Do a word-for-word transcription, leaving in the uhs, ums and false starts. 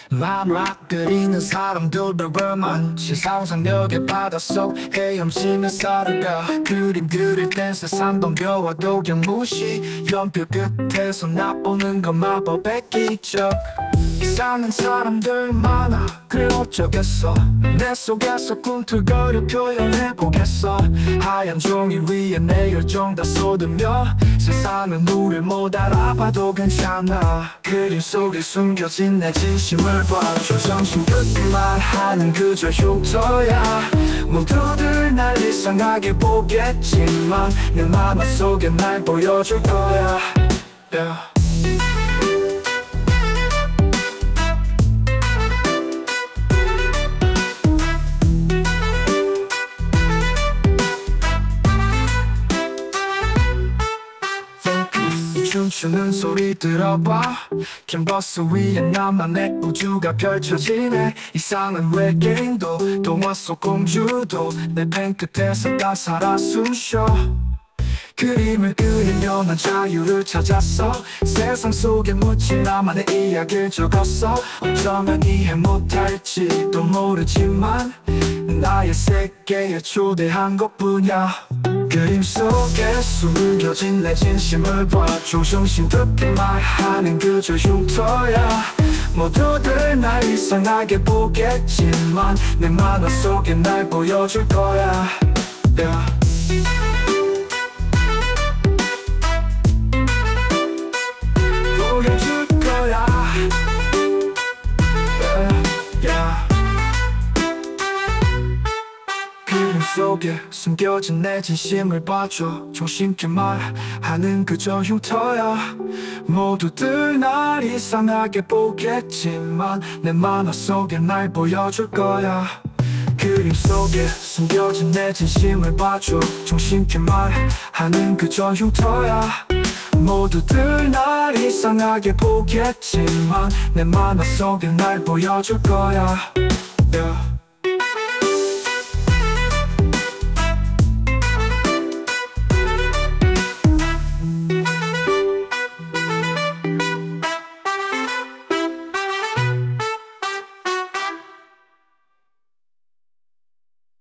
마음을 그리는 사람들도 많지. 상상력의 바닷속 헤엄치는 살아가. 그림 그릴 땐 세상 덤벼와도 그냥 무시. 연필 끝에서 나 보는 건 마법의 기적. 이상한 사람들 많아, 그래 어쩌겠어. 내 속에서 꿈틀거려 표현해보겠어. 하얀 종이 위에 내 열정 다 쏟으며 세상은 우릴 못 알아봐도 괜찮아. 그림 속에 숨겨진 내 진심을 봐줘. 정신 끝 말하는 그저 흉터야. 모두들 날 이상하게 보겠지만 내 맘속에 날 보여줄 거야. yeah. 춤추는 소리 들어봐. 캔버스 위에 나만의 우주가 펼쳐지네. 이상한 외계인도 동화 속 공주도 내 펜 끝에서 다 살아 숨쉬어. 그림을 그리며 난 자유를 찾았어. 세상 속에 묻힌 나만의 이야기를 적었어. 어쩌면 이해 못할지도 모르지만 나의 세계에 초대한 것뿐이야. 그림 속에 숨겨진 내 진심을 봐줘. 정신 듣게 말하는 그저 흉터야. 모두들 날 이상하게 보겠지만 내 만화 속에 날 보여줄 거야. yeah. 보여줄 거야. yeah. yeah. 그림 속에 숨겨진 내 진심을 봐줘. 조심케 말하는 그저 흉터야. 모두들 날 이상하게 보겠지만 내 만화 속에 날 보여줄 거야. 그림 속에 숨겨진 내 진심을 봐줘. 조심케 말하는 그저 흉터야. 모두들 날 이상하게 보겠지만 내 만화 속에 날 보여줄 거야.